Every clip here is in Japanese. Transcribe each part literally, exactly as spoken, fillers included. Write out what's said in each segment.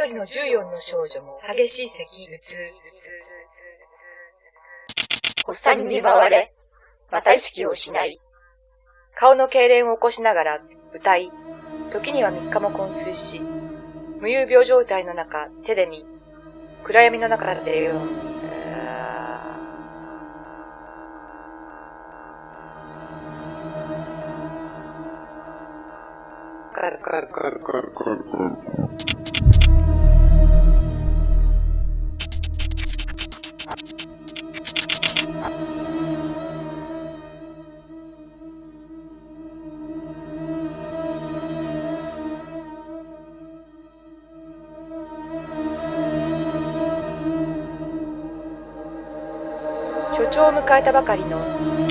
りのじゅうよんの少女も激しい咳、頭痛。 発作に見舞われ、また意識を失い、 顔の痙攣を起こしながら歌い、時にはみっかも昏睡し、無遊病状態の中、手で見、暗闇の中でよ、カルカルカルカルカルカル。所長を迎えたばかりの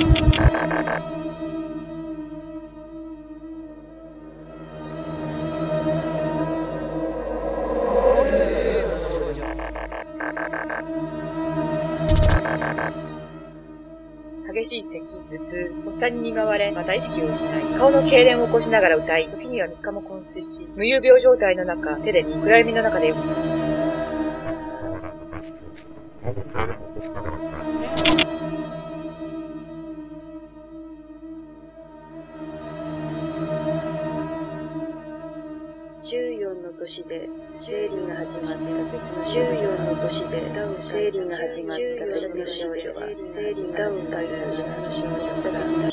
激しい咳、頭痛、発作に見舞われ、また意識を失い、顔の痙攣を起こしながら歌い、時にはみっかも昏睡し、無遊病状態の中、手で見、暗闇の中でじゅうよんの年で生理が始まった別のじゅうよんの年で生理が始まった別の少女は生理が歌を歌い別の少女さ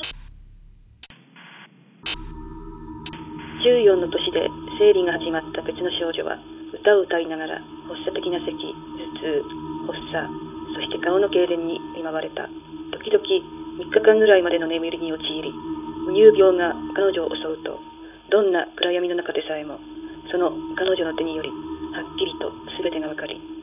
じゅうよんの年で生理が始まった別の少女は歌を歌いながら発作的な咳、頭痛、発作、そして顔の痙攣に見舞われた。時々みっかかんぐらいまでの眠りに陥り、無遊病が彼女を襲うと、どんな暗闇の中でさえもその彼女の手によりはっきりと全てがわかり、